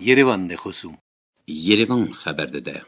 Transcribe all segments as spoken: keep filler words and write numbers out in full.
Yerevan de خصوم Yerevan خبر داده.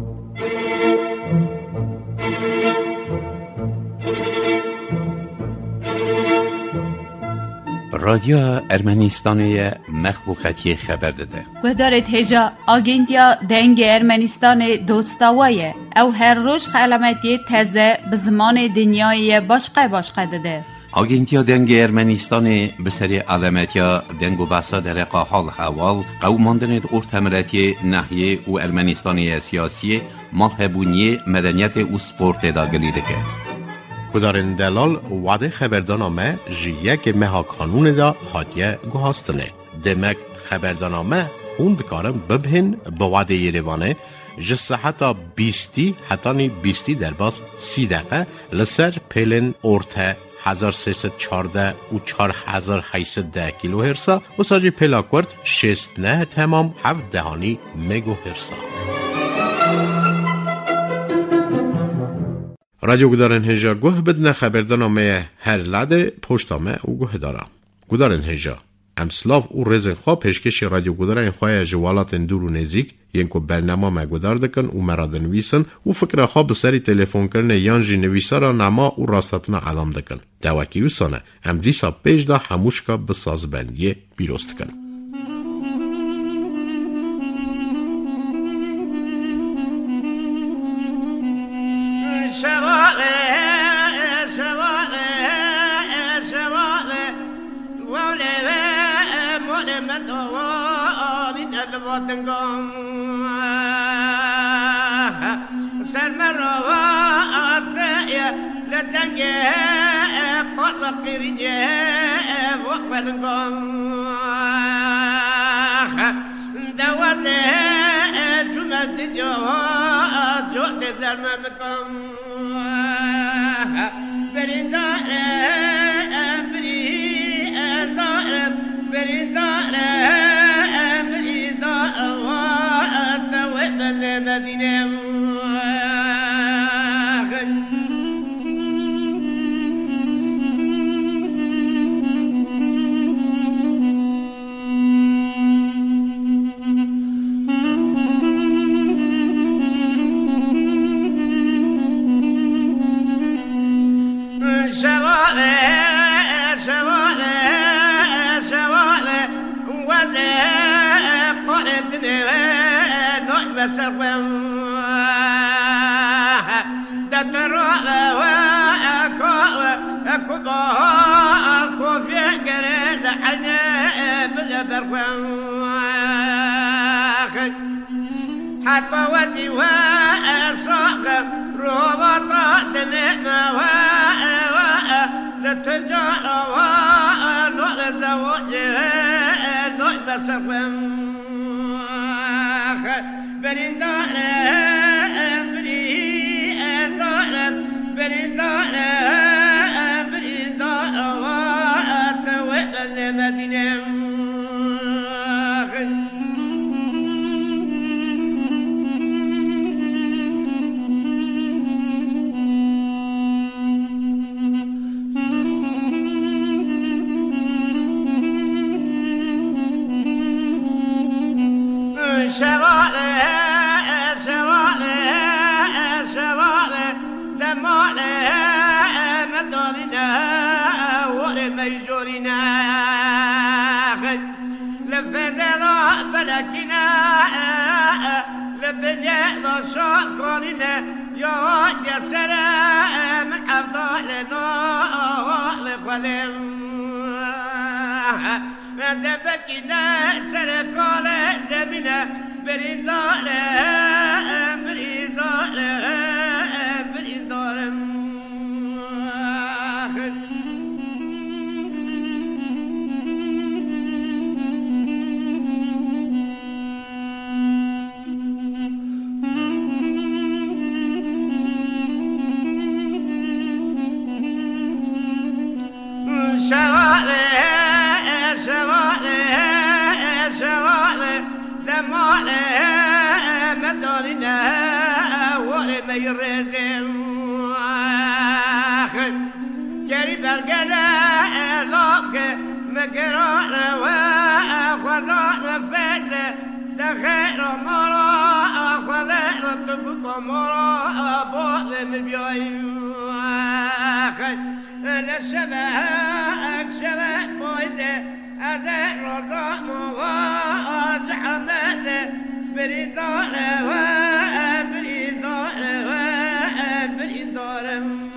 رادیو ارمنستان مخلوقاتی خبر داده. گدارت هجا آگنتیا دنگ ارمنستان دوستاویه او هر روز خلامتی تازه به زمان دنیای باشقه باشقه داده. آگنتیا دنگ ارمنستان به سری علامتیا دنگ و بحثا در حال حوال قوماندن ارتمراتی ناحیه و ارمنستان سیاسی مالهبونی مدنیت و سپورت داگلی دکه. کدارن دلال وعده خبردانامه جیه که مها کانون دا هاتیه گوهاستنه. دمک خبردانامه خوند کارم ببهن به وعده یریوانه جسه حتی بیستی حتی بیستی در باز سی دقیقه لسر پیلن ارته هزار سیصد چارده و چار هزار هیصد ده کیلو هرسا و ساجی پیلاکورد شست نه تمام هفت دهانی مگو هرسا. رادیو گدارن هجا گوه بدن خبردانامه هر لده پشتامه و گوه دارم. گدارن هجا امسلاف او رزن خواه پیشکش رادیو گدارن خواه جوالات دور و نزیک ینکو برنامه مگدار دکن و مراد نویسن و فکر خواه بسری تلفون کرن یانجی نویسا را نما و راستاتنا علام دکن. دواکی وسانه ام دیسا پیش دا هموشکا بسازبندی بیروست کن. حتى ودي وأساق روضة دنيا وأ للتجارة ونغز وجه نغز برندار برندار برندار برندار وأتوقع مدينة لكنا لبنيا ضشاقنا يا جسر من أفضلنا لخدم دبكنا سرقال زمنا بريدار بريدار بريدار جري برقنا لوك مقرار وخضار فات مرا خود رتب مرا باز میبیایم نشبه اکشبه بایده از رضا مواز حمد بریداره و بریداره و بریداره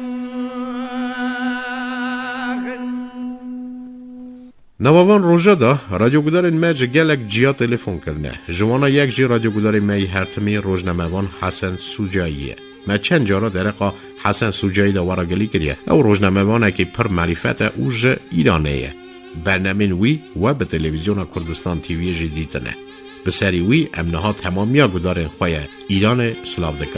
نواوان روژه دا رادیو گودارین مج گلک جیا تلفن کرنه جوانا یک جی رادیو گودارین می هرتمی روزنامه‌وان حسن سوجاییه ما چند جارا درقا حسن سوجایی دا ورا گلی کریه او روزنامه‌وانه که پر معرفت اوج ایرانیه برنامه وی و به تلویزیون کردستان تیوی جی دیتنه به سری وی امنها تمامیا گودارین خواه ایران سلاو دکن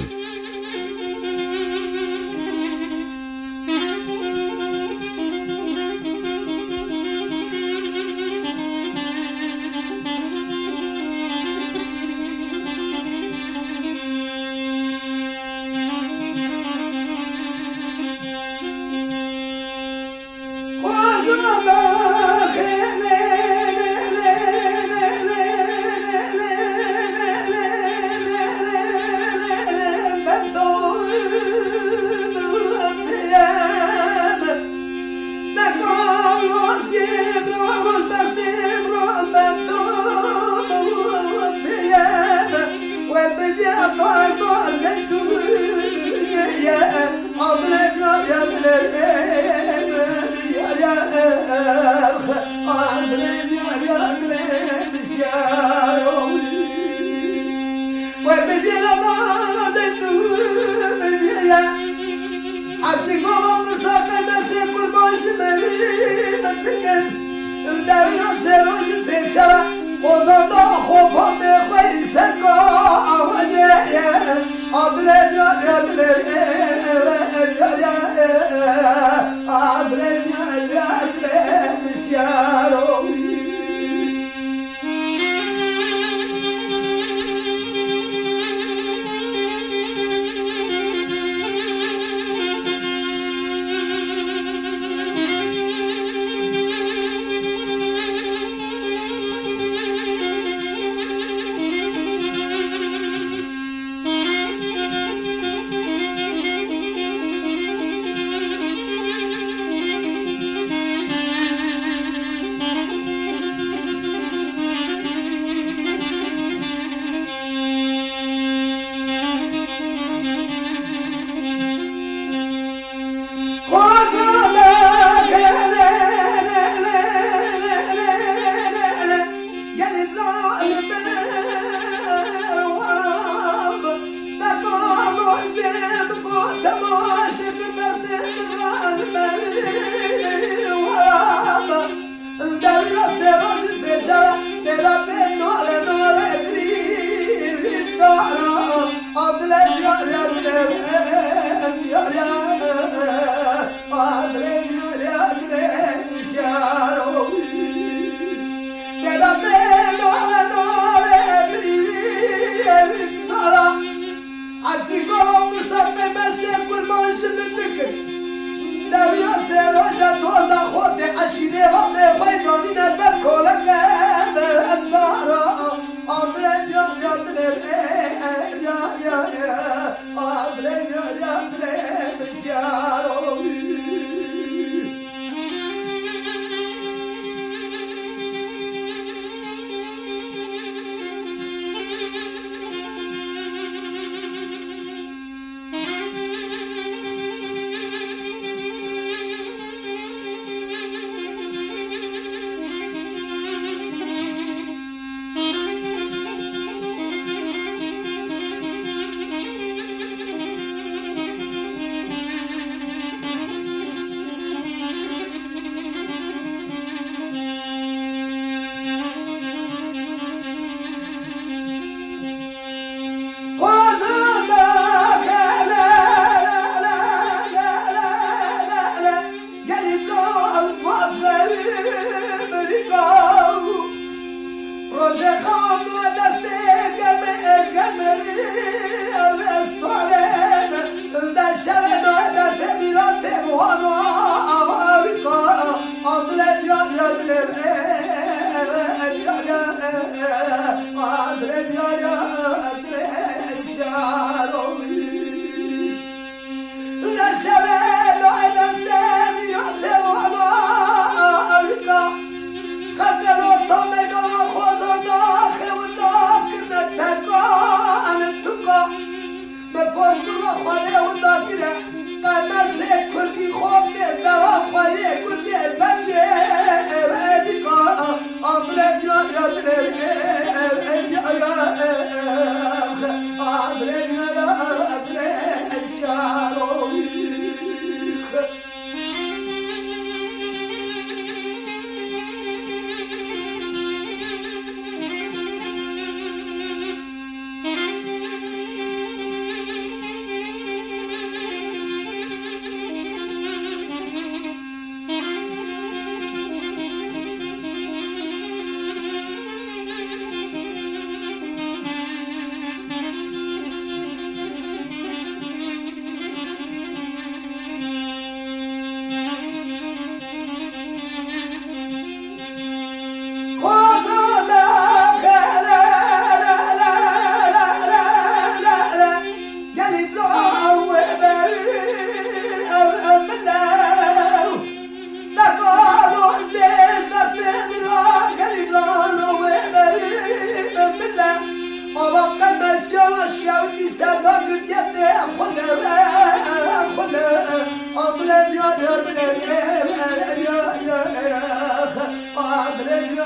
Padre,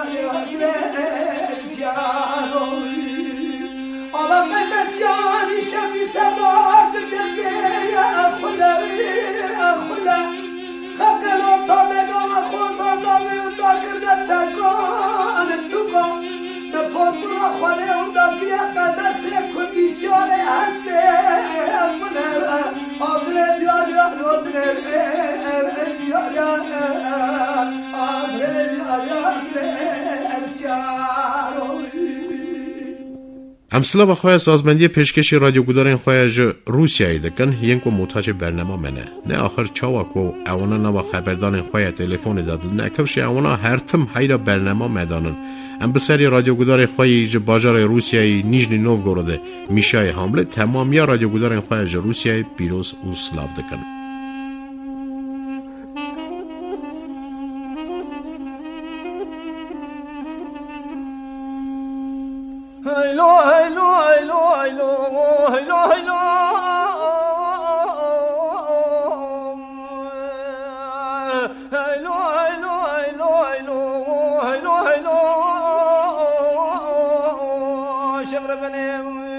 امثله و خواه سازمندی پیشکش رادیو گودارین خواه جو روسیایی دکن هین کو محتاج برنامه منه نه آخر چاوا کو اونا نوا خبردان خواه تلفون داد نه کفش اونا هر تم حیرا برنامه میدانن ام بسری رادیو گودار خواه جو باجار روسیایی نیژنی نوفگورود میشای حامله تمامی رادیو گودارین خواه جو روسیایی پیروز و سلاو دکن. Hello, hello, hello, hello, hello, hello. Hello, hello, hello, hello, hello, hello. شبر بني.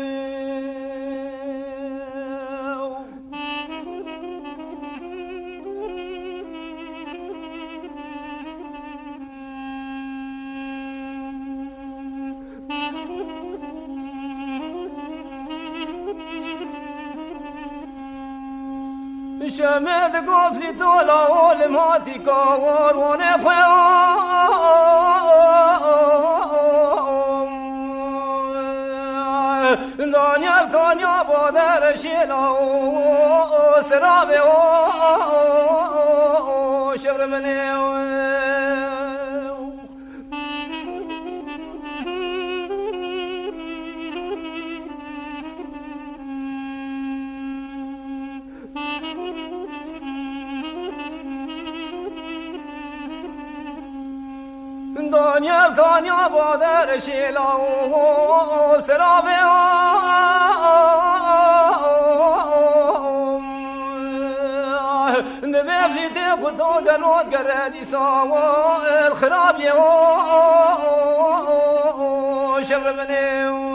شمد قفلي طولا والماتي كور ونخوام دانيال كان يا بادر شيلا سرابي شبر مني دانيال كان يا بادر شيلا سرابي نبي تقطو قنوت قردي سوا الخراب يو شبر مني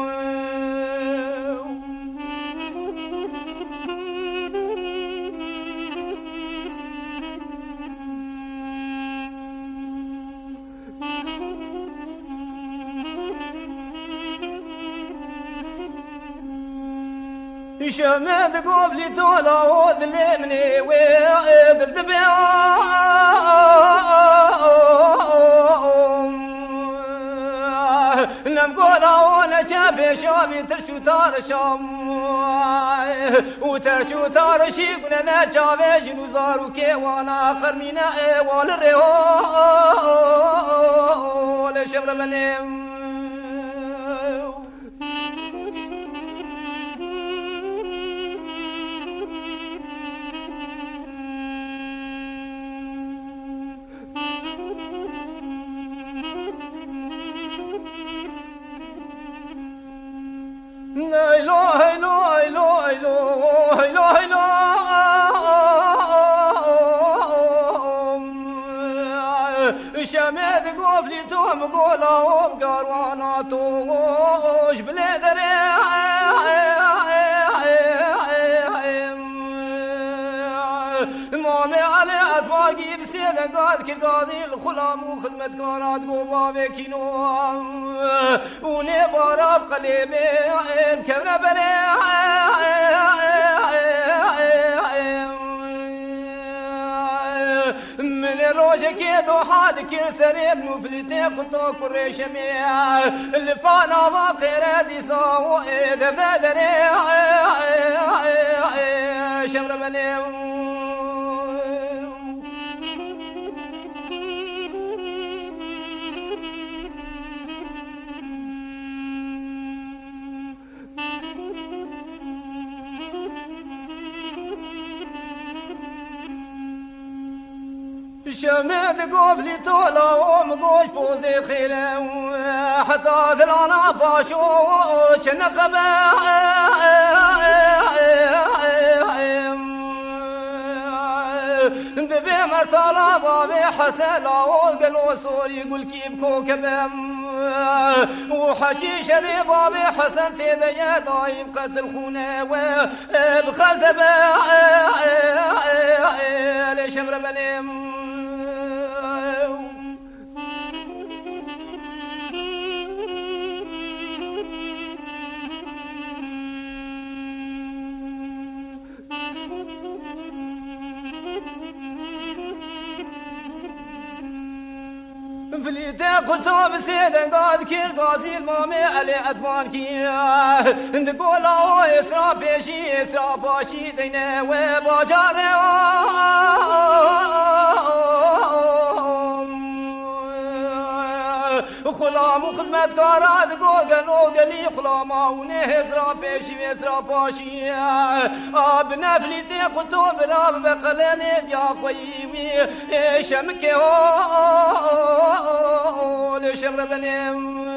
شمد قبلي طولا وظلمني وقلت بيوم لم قولا وانا شابي شابي ترشو تارشام وترشو تارشي قلنا شابي جنو زارو كي وانا خرمينا ايوال الرهول شبر منيم Hello, hello, hello, hello, hello, hello. شمد قفلي توم قولا وبقروانا توش بلادري مامي علي أطواقي بسينا قاد كالقاضي الخلام وخدمة كانت قوبا بكينو ونبارا بقليبي مكبنا بني من الروجة كيدو حاد كير سريب نفلتي قطو كريشمي اللي فانا باقي رادي ساو دبدا دري شمر بني شمد قفلي طولا ومقوش بوزي خيلة حتى ذلانا باشو شنقبه دبي مرتالا بابي حسلا وقلو سوري قل كيب كوكبم وحكي شري بابي حسن تيدي دايم قتل خونه وبخزبه ليش امر بنيم فليتا قطاب سيدن قاد كير قاضي المامي علي أدوان كيا نقول أو إسرا بيشي إسرا باشي دينا وباجاري خلام وخدمت كاراد قوغن وقلي خلاما ونهزرا بيشي إسرا باشي أبنا فليتا قطاب راب بقلاني بيا خويوي شمكي هو ليش امر بنيم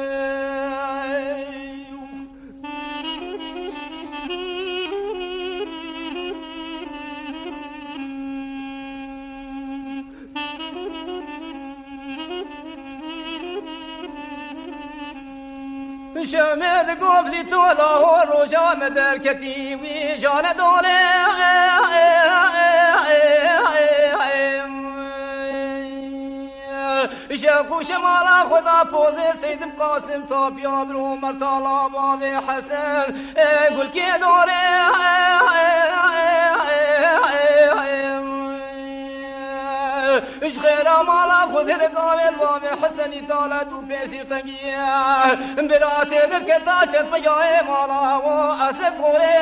شمد قفلي تولا ورجا مدر كتيوي جان دولي شاكو شمالا خدا بوزي سيد قاسم طابيا برو مرتالا بابي حسن قل كي دوري اش غير مالا خد رقامل بابي حسن طالت وبيسير تنقيا براتي دركتا شد بياي مالا واسق قوري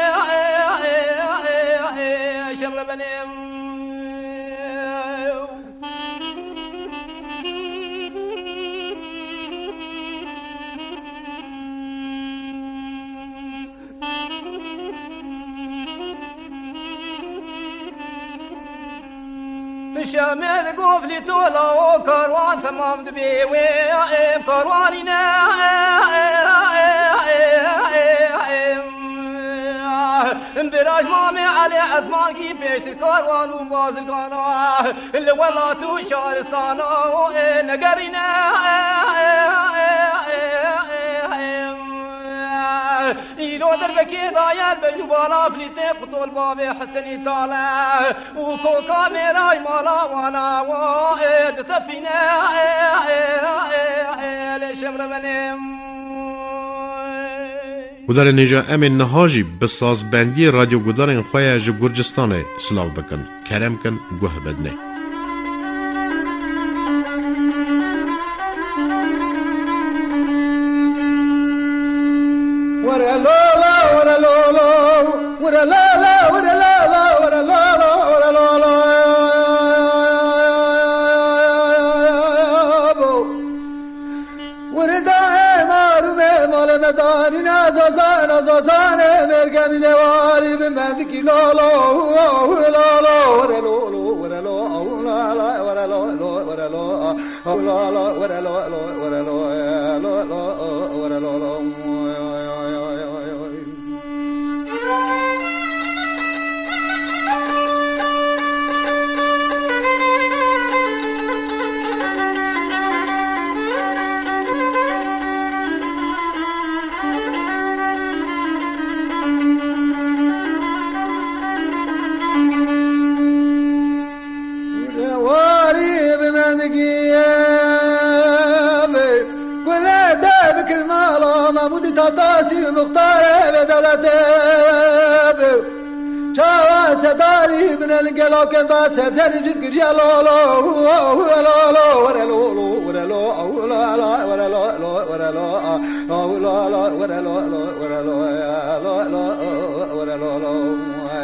شمر بنيم شامل قفلي تولا وكروان تمام دبي ويا كروانينا انبراج مامي علي عثمان كي بيش الكروان وباز القانا اللي ولا تو شارستانا نقرينا يلو دربكي ضايل بجوالا فليتي قطول بابي حسني طالع وكوكا ميراي مالا وانا واحد تفينا ليش امر بنيم و در نجا امین نهاجی بساز بندی رادیو گودارن خواه جه گرجستانه سلاو بکن کرم کن گوه بدنه ورا لولا ورا لولا ورا لالا ورا لالا ورا لالا ورا لالا ورا دائما مال مداري نازازان نازازان مرقم نواري بمندك لالا لالا ورا لولا ورا لولا ورا لولا ورا لولا ورا لولا ورا لولا ورا لولا تاسي مختار بدلته شاوا ستاري من القلق باس ترجك جلالو ولالو ورلو ورلو لا لا ورلو ورلو لا لا ورلو ورلو لا لا ورلو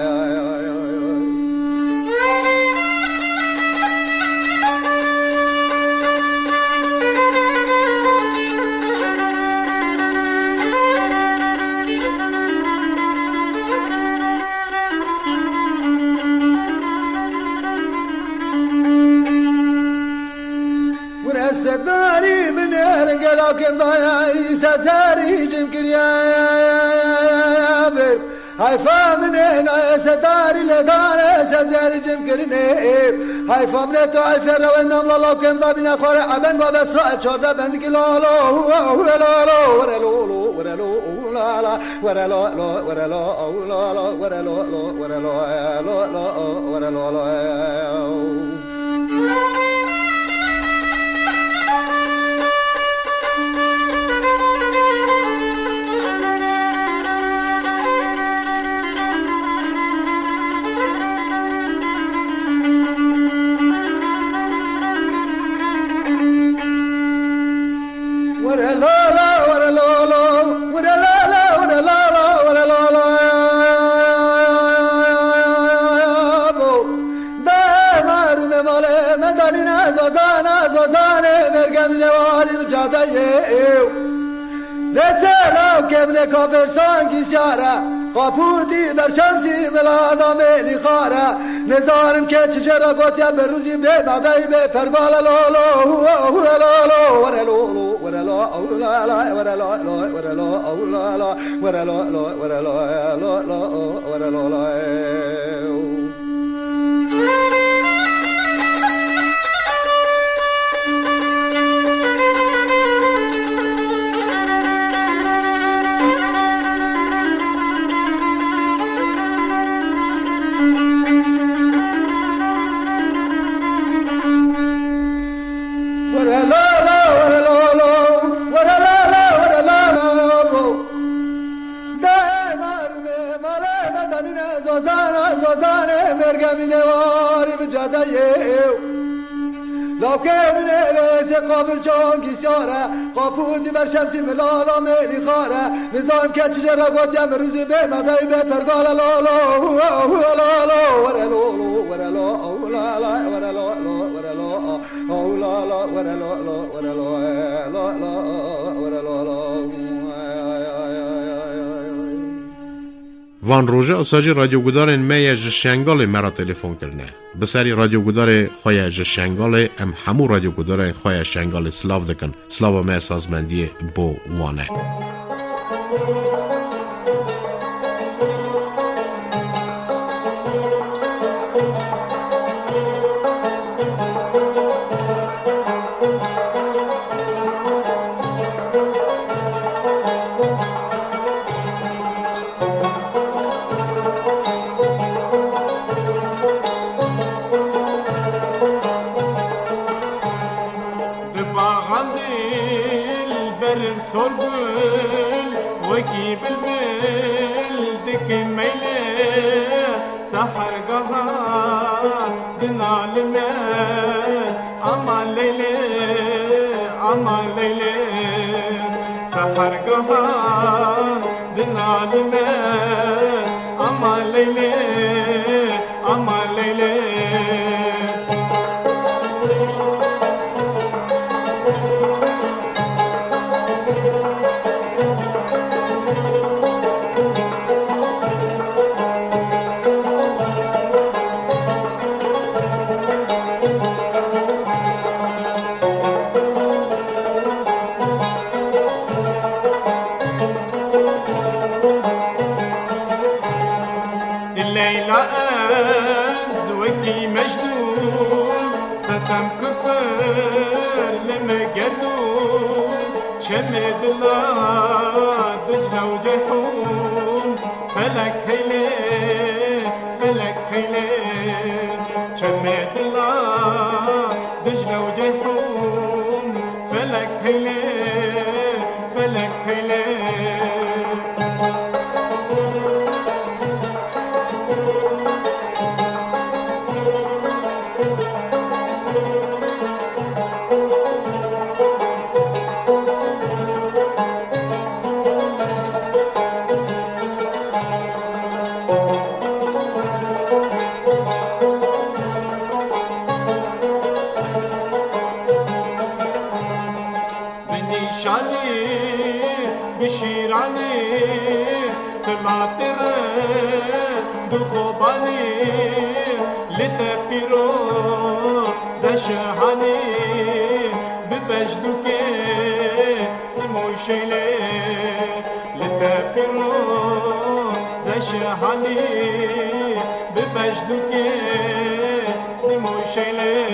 ستاري من القلق ضايع ستاري جمكر يا هاي فامنين ستاري لدار سزاري جم كرني هاي فامنتو هاي فروا النوم الله كم ضابنا خور عبن بس رأى شرطة بندك لا لا لا لا ورا لا ورا لا لا لا ورا لا لا ورا لا لا لا ورا لا لا ورا لا لا ورا لا لا دسالو كبن كافر سانگی سیاره قاپوتی در شمسی بلادا میلی خاره نظارم که چشرا گوتیا به روزی به بعدی به پرگال لولو لولو ورلو ورلا اولا ورلا ورلا اولا ورلا ورلا ورلا ورلا لو كان نبيس قابل جانگی سیاره قاپودی بر شمسی ملالا میلی خاره نظام که چجرا گوتیم روزی به مدهی به پرگال لالو لالو ورلو ورلو اولالا ورلو ورلو اولالا ورلو ورلو ورلو وان روژه اساجی رادیو گدارن می جشنگال مرا تلفن کرنه بسری رادیو گدار خواه جشنگال ام همو رادیو گدار خواه شنگال سلاو دکن سلاو می سازمندی بو وانه سحر قهار دنا للناس أما ليلي أما ليلي سحر قهار دنا للناس أما ليلي أما ليلي شمد الله دجلة وجحوم فلك هيلي فلك هيلي شمد الله دجلة وجحوم فلك هيلي فلك هيلي لتبيرو زشهاني ببجدوك سمو شيلي لتبيرو زش جهانی ببجدو که سیمو شیله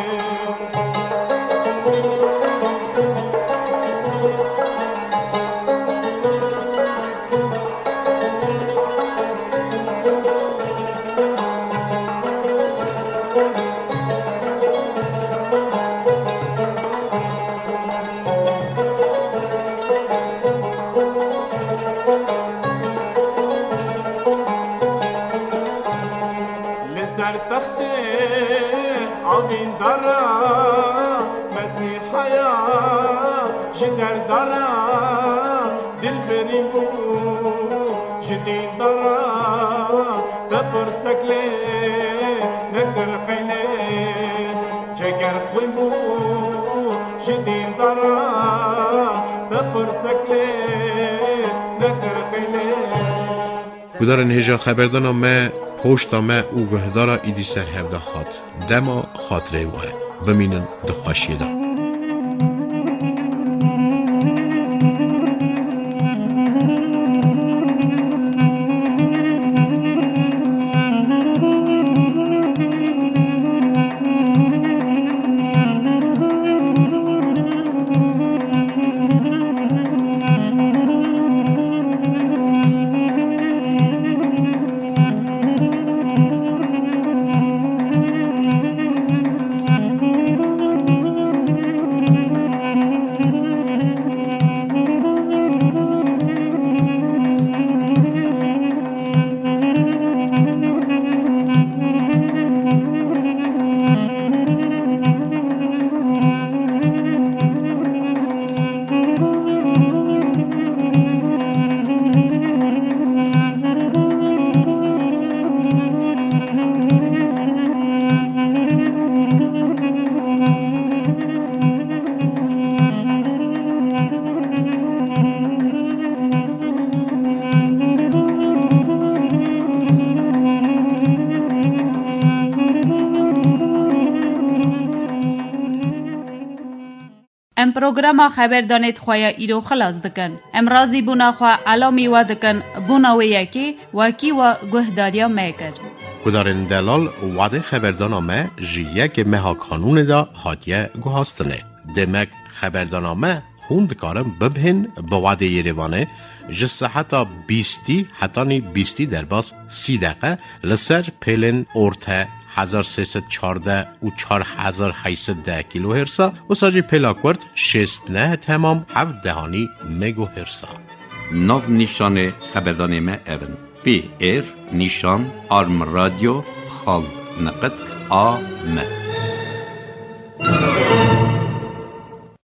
سر تخت آبین دارا مسیحایا جدر دارا دل بریم بو جدین دارا تپر سکله نکر قیله جگر خویم بو جدین دارا تپر سکله نکر قیله کدارن هجا خبردان ما پشت ما او گهدارا ایدی سر هفده خاط دما خاطره وای بمینن دخواشی دا ام پروگراما خبردانیت خواه ایرو خلاص دکن. ام رازی بونا خواه علامی و دکن بونا و یکی وکی و گهداریا میکر. کدارن دلال وعده خبردانامه جیه که مها کانون دا هاتیه گوهاستنه. دمک خبردانامه خوند کارم ببهن با وعده یریوانه جسه حتی بیستی حتی نی بیستی در باز سی دقیقه لسر پیلن ارته هزار سیصد چارده و چار هزار هیصد ده کیلو هرسا و ساجی پلاکورد شست نه تمام هفت دهانی مگو هرسا. نو نشان خبردان ما اون پی ایر نشان آرم رادیو خال نقد آ م